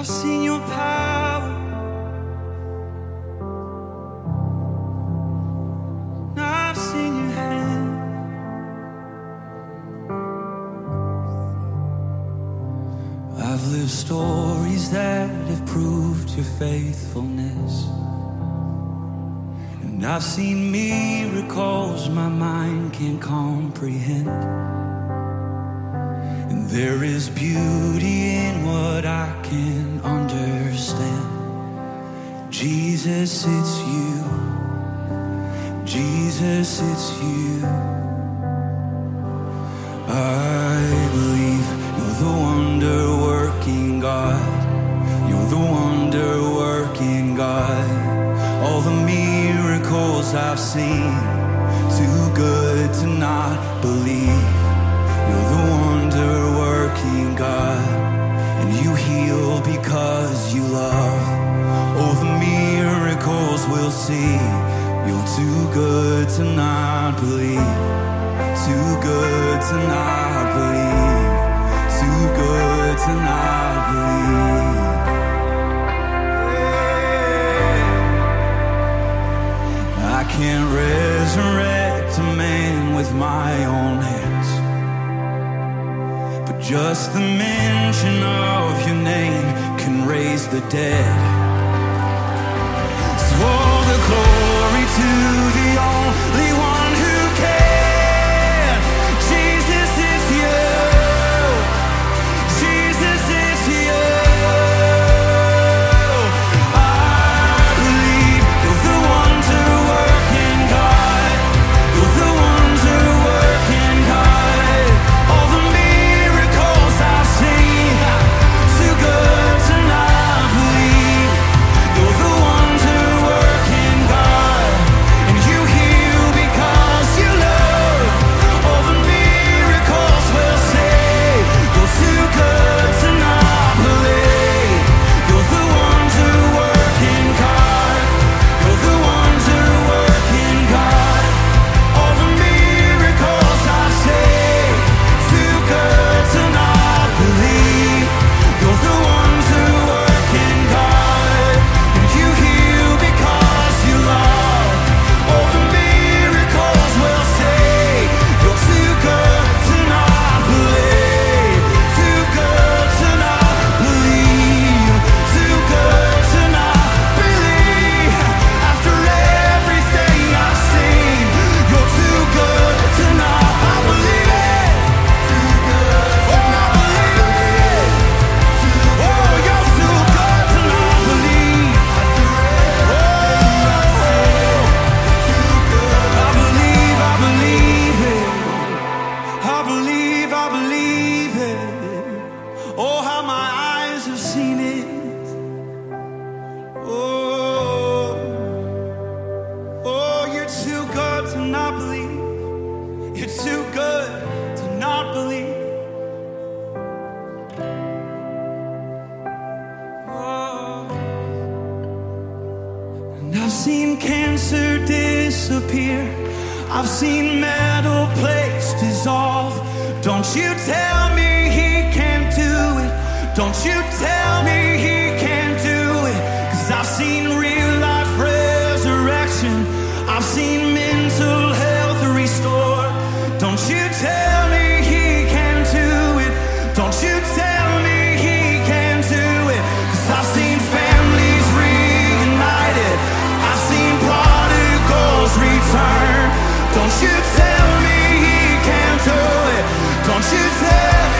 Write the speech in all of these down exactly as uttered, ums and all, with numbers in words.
I've seen your power. I've seen your hand. I've lived stories that have proved your faithfulness, and I've seen miracles my mind can't comprehend. And there is beauty in what I can't understand. Jesus, it's you. Jesus, it's you. I believe you're the wonder-working God. You're the wonder-working God. All the miracles I've seen, too good to not believe. You're the wonder-working God, and you heal because you love. Oh, the miracles we'll see. You're too good to not believe. Too good to not believe. Too good to not believe. I can't resurrect a man with my own hands, but just the mention of your name can raise the dead. So all the glory to the only one who can. Jesus is you. Jesus is you. I believe you're the wonder-working God. You're the wonder-working God. All the miracles I've seen, too good to not believe. You're the wonder-working God, and you heal because you love. All the miracles will say, you're too good to not believe. You're the wonder-working God. You're the wonder-working God. All the miracles I say, too good to not believe. You're the wonder-working God, and you heal because you love. All the miracles will say, you're too good to not believe. Too good to not believe. Too good to not believe. After everything I've seen, you're too good to not believe it. Too good to not believe it. Oh, you're too good to not believe. After everything I've seen, too good. I believe, I believe it. I believe, I believe it. Oh, how my eyes have seen it. Oh, oh, you're too good to not believe. You're too good to not believe. Oh, and I've seen cancer disappear. I've seen metal plates dissolve. Don't you tell me he can't do it. Don't you tell me he can't do it. 'Cause I've seen real life resurrection. I've seen mental health restored. Don't you tell me he can't do it. Don't you tell me he can't do it. 'Cause I've seen families reunited. I've seen prodigals return. Don't you tell me he can't do it. Don't you tell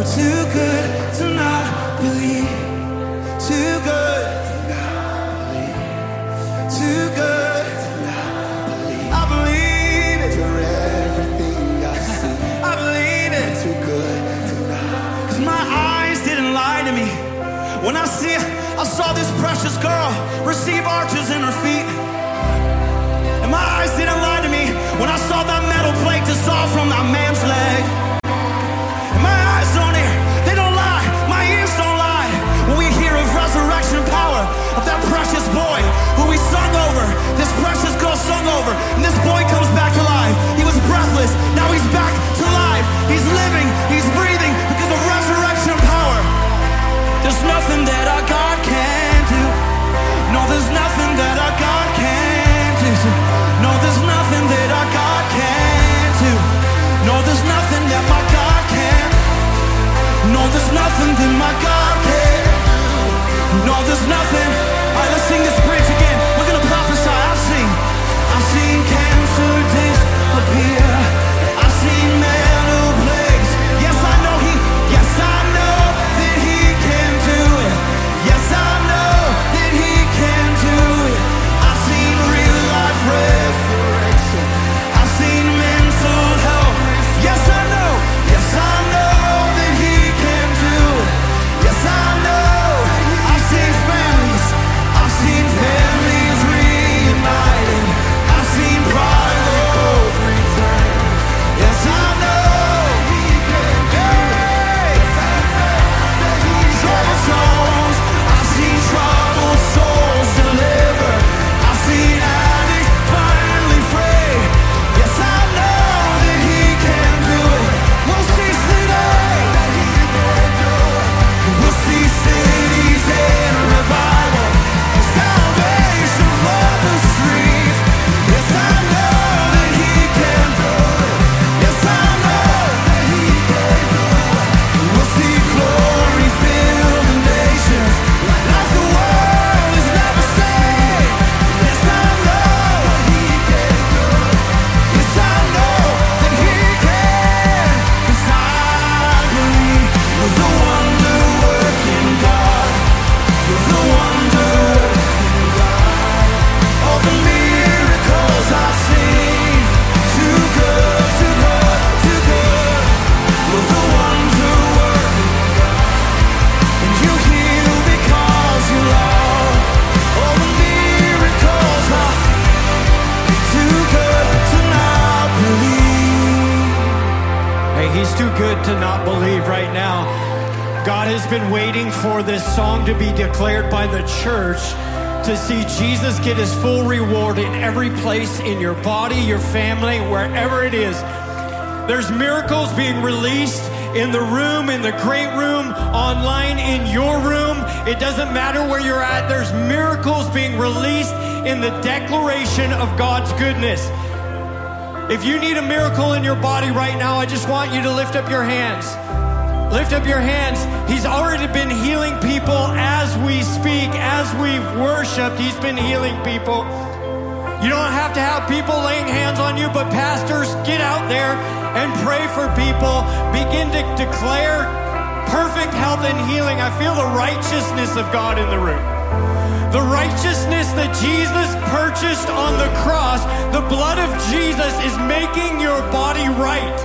too good to not believe. Too good to not believe. Too good to not believe. I believe it. You're everything I see. I believe it. Too good to not. Cause my eyes didn't lie to me. When I see it, I saw this precious girl receive arches in her feet. And my eyes didn't lie to me when I saw that metal plate dissolve from that man's leg. And my eyes don't hear, they don't lie, my ears don't lie. When we hear of resurrection power of that precious boy who we sung over, this precious girl sung over, and this boy comes back to life. He was breathless, now he's back to life. He's living, he's breathing because of resurrection power. There's nothing that our God can't do. No, there's nothing that our God can't do. No, there's nothing that our God can't do. No, there's nothing that my God can't. No, there's nothing that my God can't. No, there's nothing. All right, let's sing this bridge again. We're gonna prophesy. I've seen, I've seen cancer disappear. I've seen metal plagues. Yes, I know He. Yes, I know that He can do it. Yes, I know that He can do it. I've seen real life resurrection. I've seen mental health. Yes, I know. Yes, I know that He can do it. Yes, I know. I've seen families. I've seen families reunited. I've seen prodigals return. Yes, I know He can do it. Troubled souls. I've seen troubled souls delivered. I've seen addicts finally free. Yes, I know that He can do it. We'll see today. We'll see cities in revival. Salvation for the streets. Yes, I know that He can do it. Yes, I know that He can do it. We'll see glory fill the nations like the world has never seen. Yes, I know that He can do it. Yes, I know that He can. 'Cause I believe with the wonder-working God. With the wonder-working God. All the miracles I've seen. Too good, too good, too good. With the wonder-working God. And You heal because You love. All the miracles are too good to not believe. Hey, He's too good to not believe right now. God has been waiting for this song to be declared by the church to see Jesus get His full reward in every place in your body, your family, wherever it is. There's miracles being released in the room, in the great room, online, in your room. It doesn't matter where you're at. There's miracles being released in the declaration of God's goodness. If you need a miracle in your body right now, I just want you to lift up your hands. Lift up your hands. He's already been healing people as we speak, as we've worshiped. He's been healing people. You don't have to have people laying hands on you, but pastors, get out there and pray for people. Begin to declare perfect health and healing. I feel the righteousness of God in the room. The righteousness that Jesus purchased on the cross, the blood of Jesus is making your body right.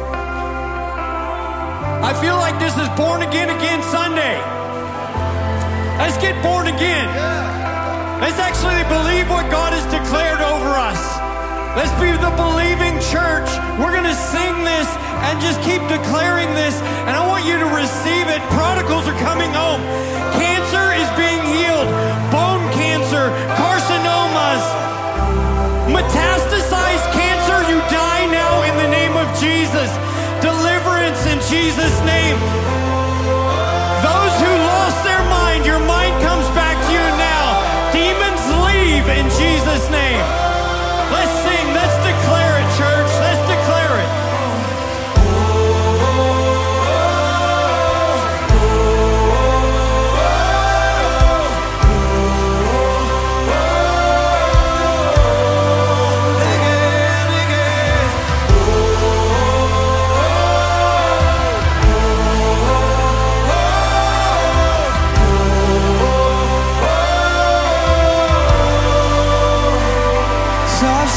I feel like this is Born Again Again Sunday. Let's get born again. Let's actually believe what God has declared over us. Let's be the believing church. We're going to sing this and just keep declaring this. And I want you to receive it. Prodigals are coming home. Cancer is being healed. Bone cancer, carcinomas, metastasized cancer, you die now in the name of Jesus. Deliverance in Jesus' name. Those who lost their mind, your mind comes back to you now. Demons leave in Jesus' name. Let's sing. Let's declare it, church. Let's declare it.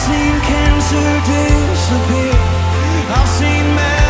seen cancer disappear. I've seen